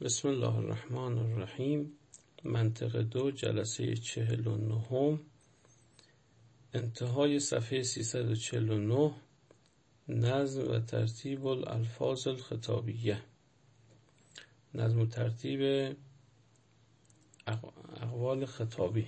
بسم الله الرحمن الرحیم. منطقه 2 جلسه 49، انتهای صفحه 349. نظم و ترتیب الالفاظ الخطابیه، نظم و ترتیب اقوال خطابی.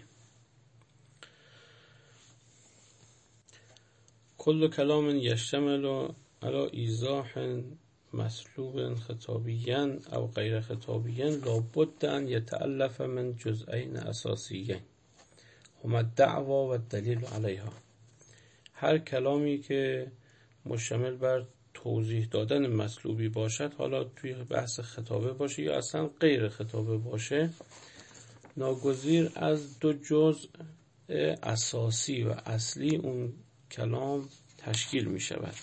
کل کلام یشتمل علی ایضاح مسلوب خطابیاً او غیر خطابیاً لابد ان یتألف من جزئین اساسیین هما الدعوا و الدلیل علیها. هر کلامی که مشتمل بر توضیح دادن مطلوبی باشد، حالا توی بحث خطابه باشه یا اصلا غیر خطابه باشه، ناگزیر از دو جزء اساسی و اصلی اون کلام تشکیل می شود.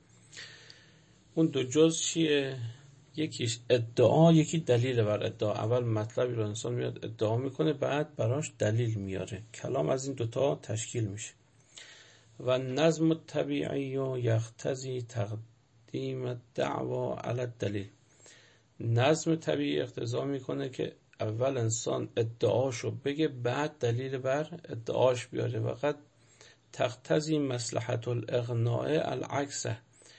اون دو جزء چیه؟ یکیش ادعا، یکی دلیل بر ادعا. اول مطلبی رو انسان میاد ادعا میکنه، بعد براش دلیل میاره. کلام از این دوتا تشکیل میشه. و نظم طبیعی یقتضی تقدیم الدعوا علی الدلیل. نظم طبیعی اقتضا میکنه که اول انسان ادعاشو بگه، بعد دلیل بر ادعاش بیاره. وقت تقتضی مصلحت الاغناء العکسه.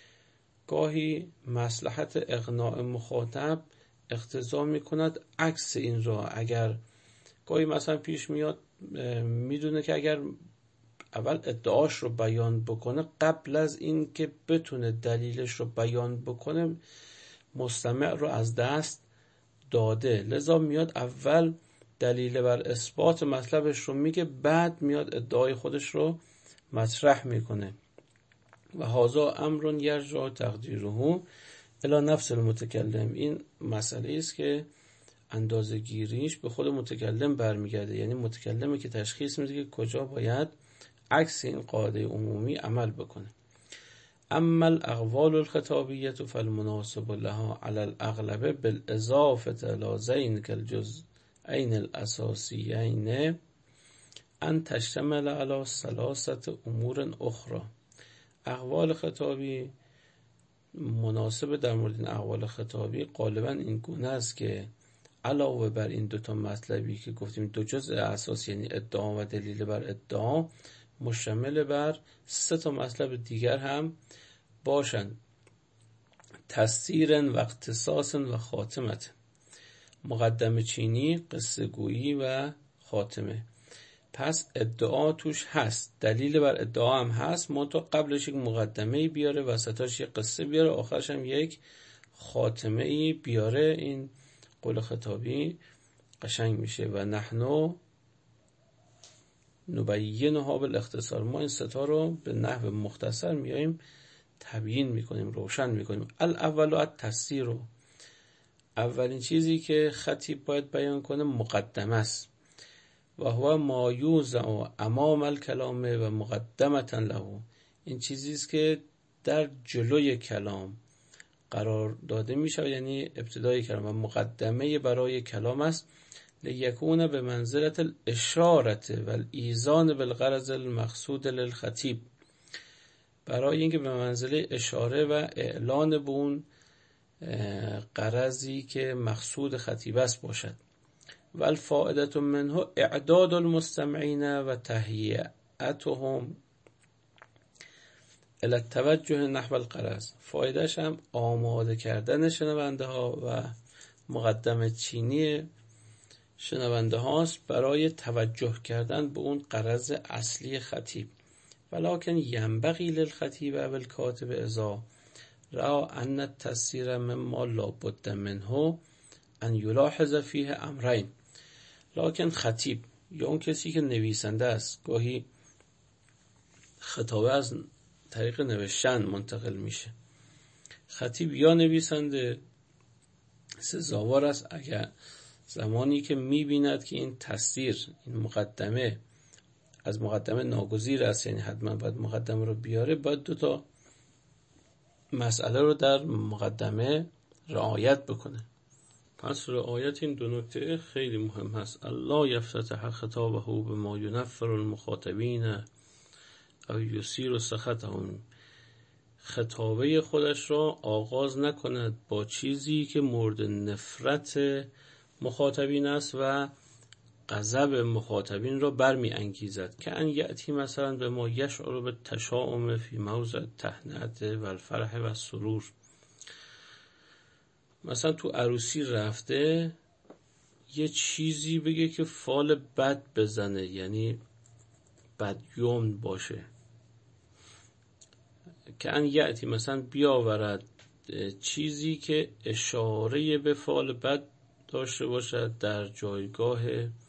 گاهی مصلحت اقناع مخاطب اقتضا میکند عکس این را. اگر گاهی مثلا پیش میاد، میدونه که اگر اول ادعاش رو بیان بکنه، قبل از این که بتونه دلیلش رو بیان بکنه مستمع رو از دست داده، لذا میاد اول دلیل بر اثبات مطلبش رو میگه، بعد میاد ادعای خودش رو مطرح میکنه. و هذا امر یرجع تقدیره الی نفس المتکلم. این مسئله است که اندازه گیریش به خود متکلم برمیگرده، یعنی متکلمی که تشخیص میده که کجا باید عکس این قاعده عمومی عمل بکنه. اما الاقوال الخطابیه فالمناسب لها علی الاغلب بالاضافه الی ذلک الجزئین الاساسیین ان تشتمل علی ثلاثه امور اخرى. اقوال خطابی مناسب در مورد این اقوال خطابی غالبا این گونه است که علاوه بر این دوتا مطلبی که گفتیم، دو جزء اساسی یعنی ادعا و دلیل بر ادعا، مشتمل بر 3 مطلب دیگر هم باشند: تسطیر و اختصاص و خاتمت. مقدمه چینی، قصه گویی و خاتمه. پس ادعا توش هست، دلیل بر ادعا هم هست، منتها قبلش یک مقدمه بیاره، وسطاش یک قصه بیاره، آخرش هم یک خاتمه بیاره. این قول خطابی قشنگ میشه. و نحنو نبینها بالاختصار. ما این 3 رو به نحو مختصر میایم تبیین میکنیم، روشن میکنیم. الاول التسطیر. اولین چیزی که خطیب باید بیان کنه مقدمه است. و هو ما یوضع امام الکلام و مقدمه له. این چیزی است که در جلوی کلام قرار داده میشه، یعنی ابتدای کلام و مقدمه برای کلام است. لیکون به منزلت الاشارت و الایذان بالغرض المقصود للخطیب. برای اینکه به منزله اشاره و اعلان به اون غرضی که مقصود خطیب است باشد. و الفائده منه اعداد المستمعین و تهیئتهم الی التوجه نحو الغرض. فایدهش هم آماده کردن شنونده ها و مقدمه چینی شنونده هاست برای توجه کردن به اون غرض اصلی خطیب. ولکن ینبغی للخطیب و الکاتب اذا رأى ان التسطیر مما لا بد منه ان یلاحظ فیه امرین. لکن خطیب یا اون کسی که نویسنده است، گاهی خطابه از طریق نوشتن منتقل میشه. خطیب یا نویسنده سزاوار است اگر زمانی که میبیند که این تسطیر، این مقدمه از مقدمه ناگزیر است، یعنی حتما باید مقدمه رو بیاره، باید 2 مسئله رو در مقدمه رعایت بکنه. پس رعایت این 2 نکته خیلی مهم هست. الله یفتتح خطابه بما ینفر المخاطبین او یثیر سخطهم. خطابه خودش را آغاز نکند با چیزی که مورد نفرت مخاطبین است و غضب مخاطبین را برمی انگیزد، که ان یأتی مثلا به ما یشعر به تشاؤم فی موضع تهنئت و الفرح و سرور. مثلا تو عروسی رفته یه چیزی بگه که فال بد بزنه، یعنی بدیوم باشه، که ان یأتی مثلا بیاورد چیزی که اشاره به فال بد داشته باشد در جایگاه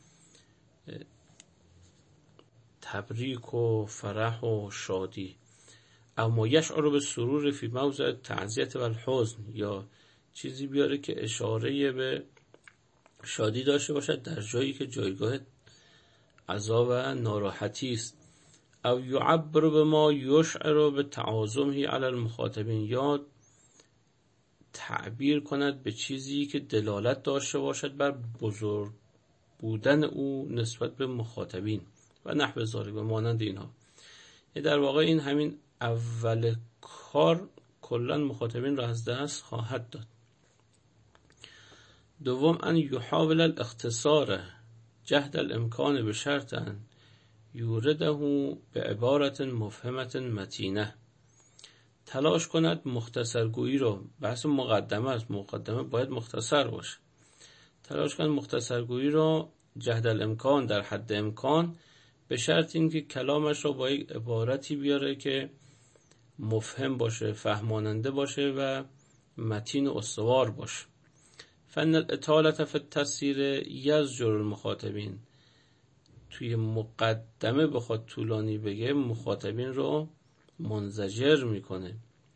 تبریک و فرح و شادی. اما یشعر به سرور فی موضع تعزیت و الحزن، یا چیزی بیاره که اشاره به شادی داشته باشد در جایی که جایگاه عزا و ناراحتی است. او یعبر به ما یشعر به تعاظمه علی المخاطبین، یا تعبیر کند به چیزی که دلالت داشته باشد بر بزرگ بودن او نسبت به مخاطبین و نحو ذالک و مانند اینها. در واقع این همین اول کار کلا مخاطبین را از دست خواهد داد. دوم ان یحاول الاختصار جهد الامکان به شرط ان یورده به عبارت مفهمت متینه، تلاش کند مختصرگویی رو، بحث مقدمه است، مقدمه باید مختصر باشه، تلاش کند مختصرگویی رو جهد الامکان، در حد امکان، به شرط اینکه کلامش رو با یک عبارتی بیاره که مفهم باشه، فهماننده باشه و متین و استوار باشه. فن الاطاله فی التفسیر یزجر المخاطبین، توی مقدمه بخواد طولانی بگه مخاطبین رو منزجر میکنه.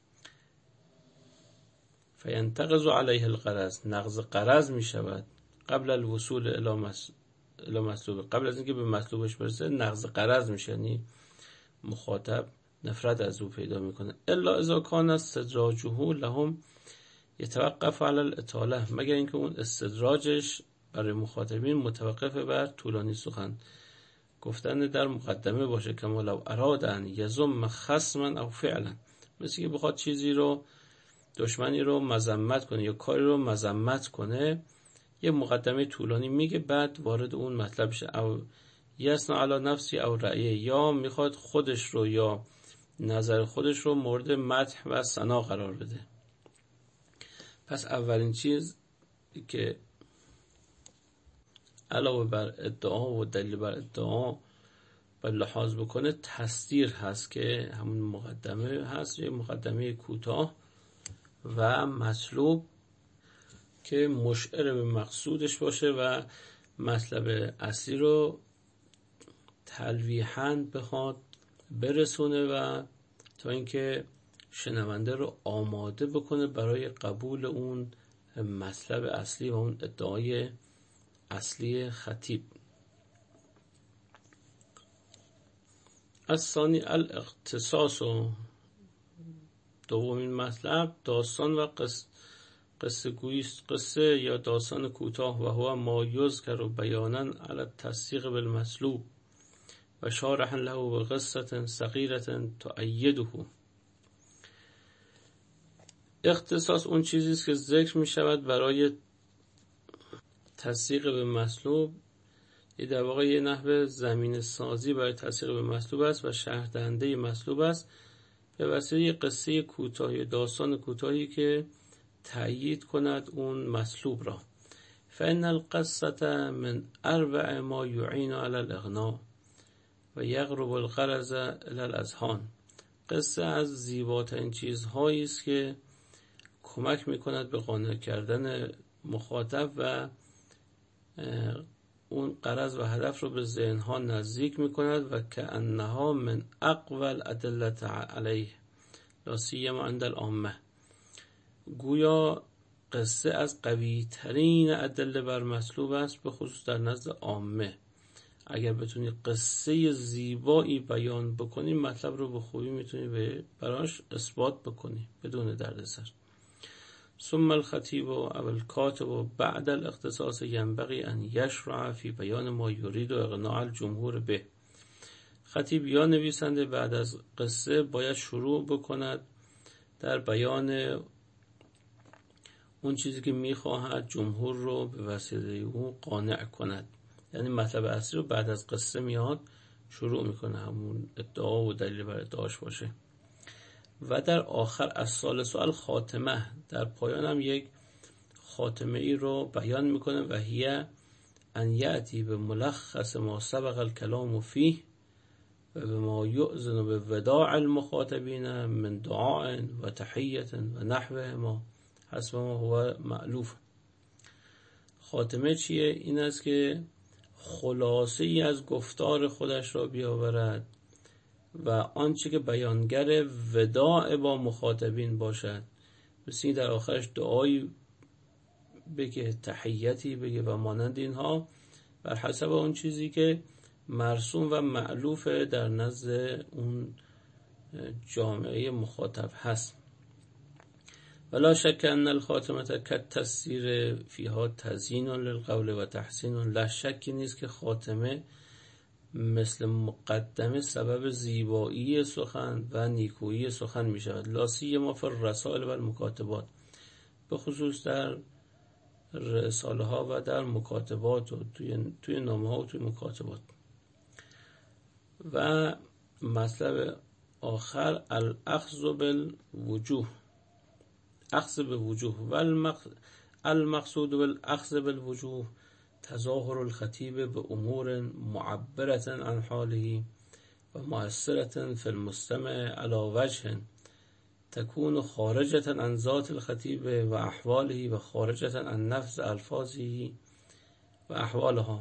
فینتقض علیه الغرض، نقض غرض میشود. قبل الوصول الی مطلوب، قبل از اینکه به مطلوبش برسه نقض غرض میشه، یعنی مخاطب نفرت از او پیدا میکنه. الا اذا کان استدراجه لهم یتوقف علی الاطاله، مگر اینکه اون استدراجش برای مخاطبین متوقف بر طولانی سخن گفتن در مقدمه باشه. کما لو ارادن یذم خصما او فعلا، مثل که بخواد چیزی رو، دشمنی رو مذمت کنه یا کاری رو مذمت کنه، یه مقدمه طولانی میگه بعد وارد اون مطلب شه. او یسنا علی نفسی او رأیه، یا میخواد خودش رو یا نظر خودش رو مورد مدح و ثنا قرار بده. پس اولین چیز که علاوه بر ادعا و دلیل بر ادعا و لحاظ بکنه تصدیر هست، که همون مقدمه هست، یه مقدمه کوتاه و مطلوب که مشعر به مقصودش باشه و مطلب اصلی رو تلویحاً بخواد برسونه و تا اینکه شنونده رو آماده بکنه برای قبول اون مطلب اصلی و اون ادعای اصلی خطیب. الثانی الاختصاص، دومین مطلب داستان و قصه گویی، قصه یا داستان کوتاه، و هو ما یذکر بیانا علی التصدیق بالمطلوب و شارحا له بقصه صغیره تؤیده. اختصاص اون چیزی است که ذکر می شود برای تصدیق به مطلوب، در واقع یه نحو زمین سازی برای تصدیق به مطلوب است و شرح دهنده مطلوب است به وسیله قصه کوتاهی، داستان کوتاهی که تأیید کند اون مطلوب را. فإن القصة من أروع ما يعين على الإغناء و یقرب الغرض إلى الأذهان. قصه از زیباترین چیزهایی است که کمک میکند به قانع کردن مخاطب و اون غرض و هدف رو به ذهنها نزدیک میکند و کأنها من اقوى الأدلة علیه لا سیما عند العامه. گویا قصه از قوی ترین ادله بر مطلوب است، به خصوص در نزد عامه. اگر بتونی قصه زیبایی بیان بکنی، مطلب رو به خوبی میتونی براش اثبات بکنی بدون دردسر. ثم الخطیب و الکاتب بعد الاختصاص ینبغی ان یشرع فی بیان ما یرید و اقناع الجمهور به. خطیب یا نویسنده بعد از قصه باید شروع بکند در بیان اون چیزی که میخواهد جمهور رو به وسیله او قانع کند. یعنی مطلب اصلی رو بعد از قصه میاد شروع میکنه، همون ادعا و دلیل بر ادعاش باشه. و در آخر از ثالث الخاتمه، در پایان هم یک خاتمه ای رو بیان میکنه و هی ان یأتی به ملخص ما سبق الکلام فیه و به ما یؤذن به وداع المخاطبین من دعاء و تحیت و نحوه ما حسب ما هو مألوف. خاتمه چیه؟ این است که خلاصه ای از گفتار خودش را بیاورد و آنچه که بیانگر وداع با مخاطبین باشد، مثل در آخرش دعایی بگه، تحیتی بگه و مانند اینها، بر حسب اون چیزی که مرسوم و مألوف در نزد اون جامعه مخاطب هست. ولا شک ان الخاتمه کالتسیر فیها تزیین للقول و تحسین. لا شکی نیست که خاتمه مثل مقدمه سبب زیبایی سخن و نیکویی سخن می شود. لا سیما فی الرسائل و المکاتبات، به خصوص در رساله ها و در مکاتبات و توی نامه ها و توی مکاتبات. و مطلب آخر الاخذ بالوجوه، اخذ به وجوه و المقصود بالاخذ بالوجوه تظاهر الخطیب به امور معبرة عن حاله و مؤثرة فی المستمع علی وجه تكون خارجة عن ذات الخطیب و احواله و خارجة عن نفس الفاظه و احوالها.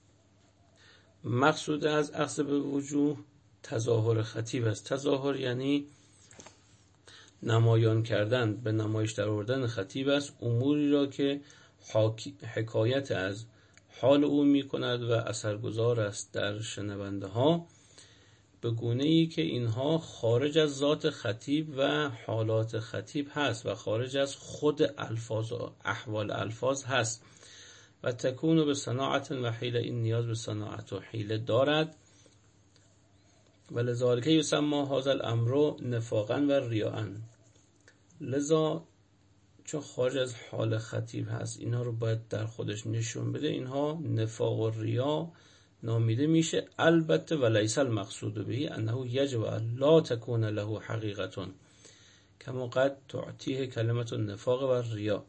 مقصود از اخذ به وجوه تظاهر خطیب است. تظاهر یعنی نمایان کردن، به نمایش در آوردن خطیب است اموری را که حکایت از حال او می کند و اثرگذار است در شنونده ها، به گونه ای که اینها خارج از ذات خطیب و حالات خطیب هست و خارج از خود الفاظ و احوال الفاظ هست. و تکون به صناعت و حیله، این نیاز به صناعت و حیله دارد. و لذالک یسمى هذا الامر نفاقا و ریاء. لذا چون خارج از حال خطیب هست، اینها رو باید در خودش نشون بده، اینها نفاق و ریا نامیده میشه. البته ولیس المقصود به انه یجب لا تکون له حقیقت کما قد تعطیه کلمت النفاق و ریا.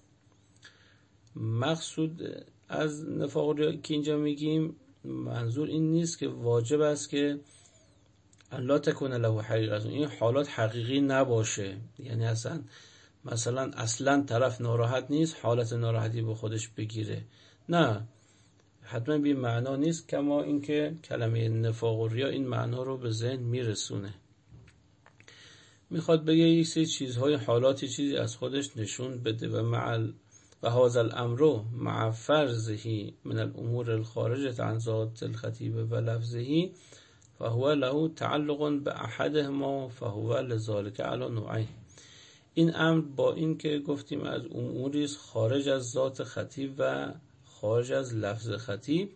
مقصود از نفاق و ریا که اینجا میگیم، منظور این نیست که واجب است که لا تکون له حقیقت، این حالات حقیقی نباشه. یعنی مثلا طرف ناراحت نیست، حالت ناراحتی به خودش بگیره، نه، حتما بی معنا نیست. کما اینکه کلمه نفاق و ریا این معنا رو به ذهن میرسونه، میخواد بگه یک سری چیزهای، حالاتی، چیزی از خودش نشون بده. و هذا الامر مع فرضه من الامور الخارجه عن ذات الخطیب و لفظه فهو له تعلق به احدهما فهو لذلك علی نوعین. این امر با این که گفتیم از اموری خارج از ذات خطیب و خارج از لفظ خطیب،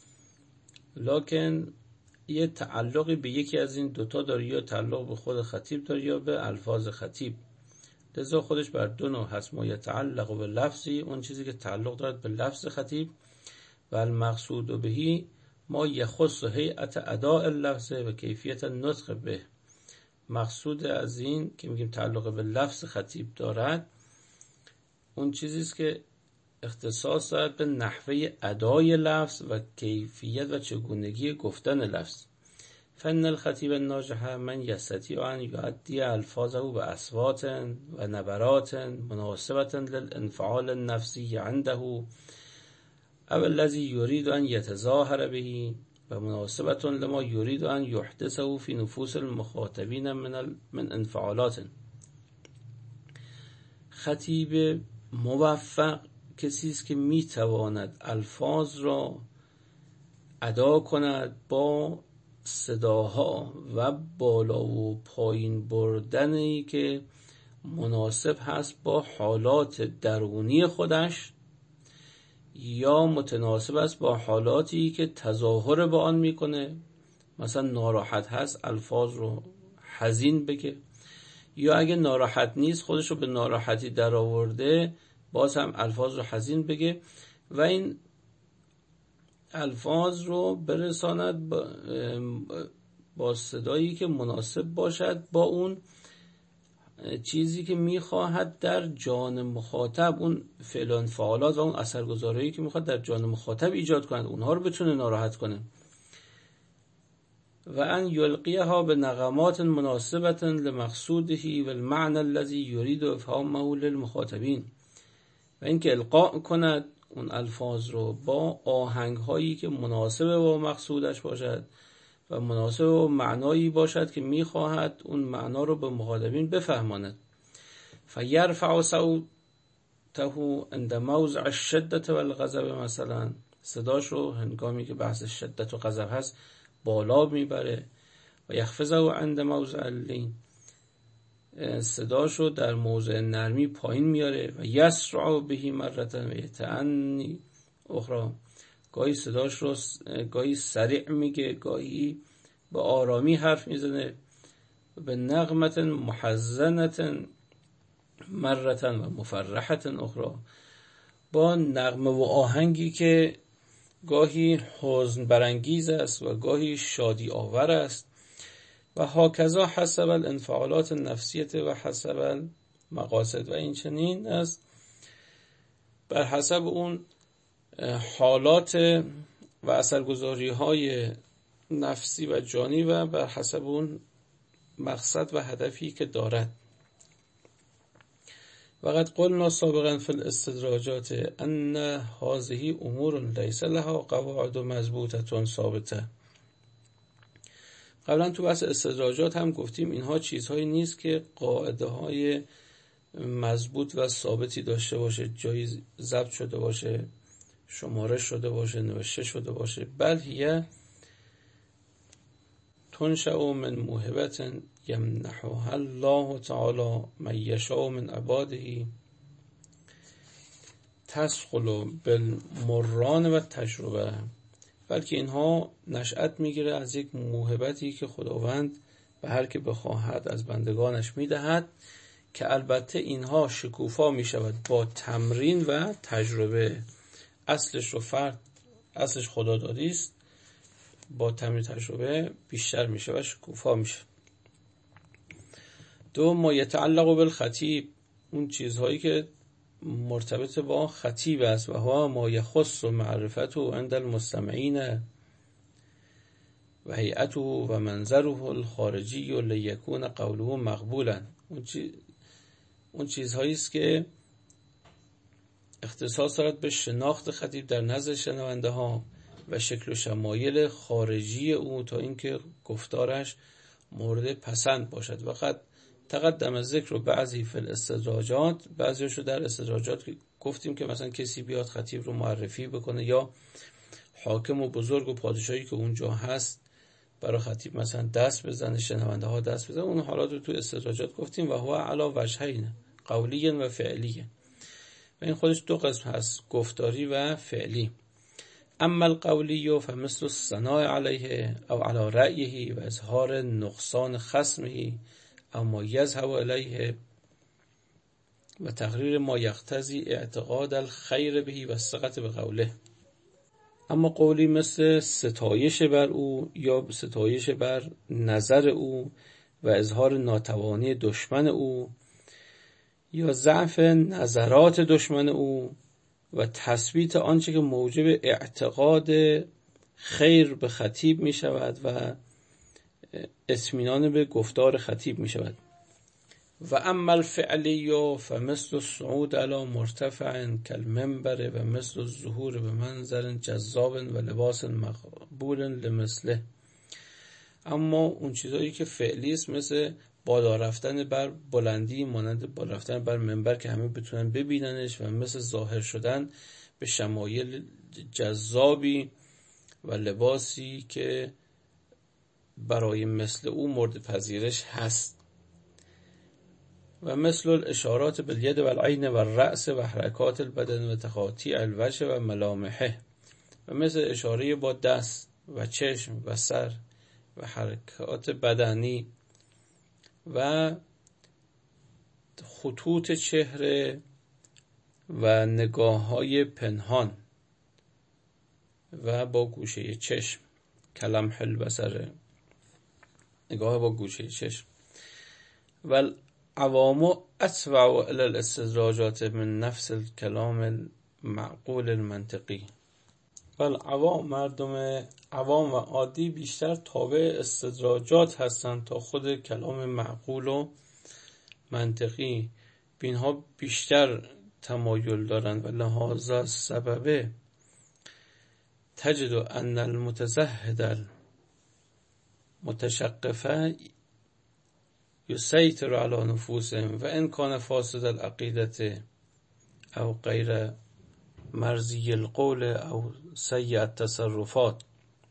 لکن یه تعلقی به یکی از این دوتا داره، یا تعلق به خود خطیب داره یا به الفاظ خطیب. لذا خودش بر دو نوع هست: ما یتعلق به لفظی، اون چیزی که تعلق دارد به لفظ خطیب، و المقصود بهی ما یخص هیئت اداء اللفظ و کیفیت النطق به. مقصود از این که میگیم تعلق به لفظ خطیب دارد، اون چیزیست که اختصاص دارد به نحوه ادای لفظ و کیفیت و چگونگی گفتن لفظ. فن الخطیب الناجح من یستطیع ان یؤدی الفاظه به اصوات و نبرات مناسبة للانفعال النفسی عنده او الذی یرید ان یتظاهر به و مناسبة لما یرید ان یحدثه فی نفوس المخاطبین من انفعالات. خطیب موفق کسی است که میتواند الفاظ را ادا کند با صداها و بالا و پایین بردنی که مناسب هست با حالات درونی خودش، یا متناسب است با حالاتی که تظاهر با آن میکنه. مثلا ناراحت هست، الفاظ رو حزین بگه، یا اگه ناراحت نیست خودش رو به ناراحتی در آورده باز هم الفاظ رو حزین بگه و این الفاظ رو برساند با صدایی که مناسب باشد با اون چیزی که میخواهد در جان مخاطب، اون فعل و انفعالات و اون اثرگذاریی که میخواد در جان مخاطب ایجاد کنند اونها رو بتونه ناراحت کنه. و ان یلقیها به نغمات مناسبة لمقصوده و المعنى الذي يريد افهامه للمخاطبین، و اینکه القاء کند اون الفاظ رو با آهنگ هایی که مناسب با مقصودش باشد و مناسب با معنایی باشد که میخواهد اون معنا رو به مخاطبین بفهماند. فیرفع صوته عند موضع الشدة والغضب، مثلا صداش رو هنگامی که بحث شدت و غضب هست بالا میبره. و یخفضه عند موضع اللین، صداش رو در موضع نرمی پایین میاره. و یسرع به مرة و یتعنی اخرى، گاهی صداش رو گاهی سریع میگه گاهی به آرامی حرف میزنه. به نغمت محزنة مرة و مفرحة اخرى، با نغمه و آهنگی که گاهی حزن برانگیز است و گاهی شادی آور است. و هاکذا حسب الانفعالات النفسیه و حسب المقاصد، و این چنین است بر حسب اون حالات و اثرگذاری های نفسی و جانی و بر حسب اون مقصد و هدفی که دارد. وقد قلنا سابقا فی الاستدراجات ان هذه امور لیس لها قواعد مضبوطه ثابته. قبلا تو بحث استدراجات هم گفتیم اینها چیزهایی نیست که قاعده های مضبوط و ثابتی داشته باشه، جایی ضبط شده باشه، شمارش شده باشه، نوشته شده باشه، بل هی تنشأ من موهبة یمنحها الله تعالی من یشاء من عباده تسخل بالمران و تجربه، بلکه اینها نشأت میگیره از یک موهبتی که خداوند به هر که بخواهد از بندگانش میدهد که البته اینها شکوفا میشود با تمرین و تجربه. اصلش خدادادی است، با تمرین تجربه بیشتر میشه و شکوفا میشه. دو، ما یتعلق بالخطیب، اون چیزهایی که مرتبط با خطیب است. و ها ما یخص معرفته عند المستمعین و هیئته و منظره الخارجی لیکون قوله مقبولا، اون چیزهایی است که اختصاص دارد به شناخت خطیب در نزد شنونده ها و شکل و شمایل خارجی او تا اینکه گفتارش مورد پسند باشد. وقت تقدم ذکر و بعضی فی الاستدراجات، بعضیشو در استدراجات گفتیم که مثلا کسی بیاد خطیب رو معرفی بکنه یا حاکم و بزرگ و پادشاهی که اونجا هست برای خطیب مثلا دست بزنه، شنونده ها دست بزنه، اون حالات رو تو استدراجات گفتیم. و هو علی وجهین قولی و فعلی، و این خودش دو قسم هست، گفتاری و فعلی. اما القولی فمثل الثناء علیه او علی رأیه و اظهار نقصان خصمه او ما یذهب الیه و تقریر ما یقتضی اعتقاد الخیر به و الثقة بقوله. اما قولی مثل ستایش بر او یا ستایش بر نظر او و اظهار ناتوانی دشمن او یا ضعف نظرات دشمن او و تثبیت آنچه که موجب اعتقاد خیر به خطیب می شود و اطمینان به گفتار خطیب می شود. و اما الفعلی فمثل الصعود علی مرتفع کالمنبر و مثل الظهور به منظر جذاب و لباس مقبول لمثله. اما اون چیزایی که فعلی است مثل بالا رفتن بر بلندی مانند بالا رفتن بر منبر که همه بتونن ببیننش و مثل ظاهر شدن به شمایل جذابی و لباسی که برای مثل او مورد پذیرش هست. و مثل الاشارات بالید و العین و الرأس و حرکات البدن و تخاطی الوجه و ملامحه، و مثل اشاره با دست و چشم و سر و حرکات بدنی و خطوط چهره و نگاه‌های پنهان و با گوشه چشم، کلمح البصر، نگاه با گوشه چشم. و عوام اتبع الی الاستدراجات من نفس الکلام المعقول المنطقی. و عوام، مردم عوام و عادی بیشتر تابع استدراجات هستند تا خود کلام معقول و منطقی. اینها بیشتر تمایل دارند و لهذا سبب تجد ان المتزهد المتشقف یسیطر علی نفوسهم و ان کان فاسد العقیدة او غیر مرضی القول او سیء التصرفات.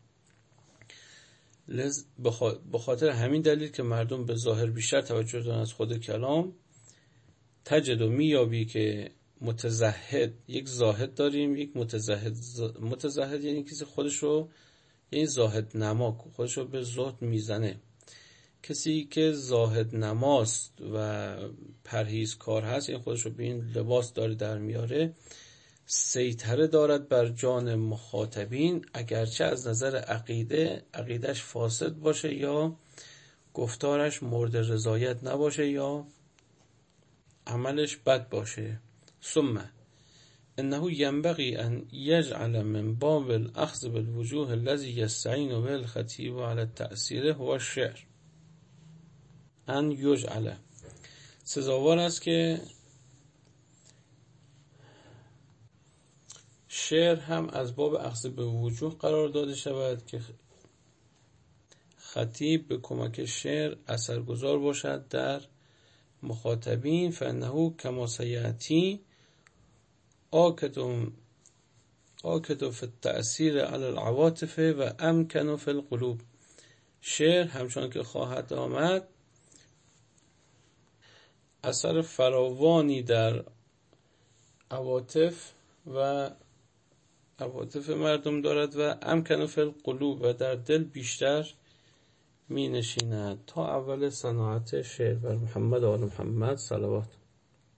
به خاطر همین دلیل که مردم به ظاهر بیشتر توجه دارن از خود کلام، تجد و میابی که متزهد، یک زاهد داریم، یک متزهد. متزهد یعنی کسی خودشو، یعنی زاهد نما، خودشو به زهد میزنه. کسی که زاهد نماست و پرهیزکار هست، یعنی خودشو به این لباس داره در میاره، سیطره دارد بر جان مخاطبین، اگرچه از نظر عقیدش فاسد باشه یا گفتارش مورد رضایت نباشه یا عملش بد باشه. ثم انه ينبغي ان يجعل من باب الاخذ بالوجوه الذي يستعين به الخطيب على التأثير هو الشعر. ان يجعل، سزاوار است که شعر هم از باب اخذ به وجوه قرار داده شود که خطیب به کمک شعر اثرگذار باشد در مخاطبین. فانه کما سیأتی آکد فی التأثیر علی العواطف و امکن فی القلوب. شعر همچون که خواهد آمد اثر فراوانی در عواطف مردم دارد و امکن فی القلوب و در دل بیشتر می نشیند. تا اول صناعت شعر. بر محمد و آل محمد صلوات.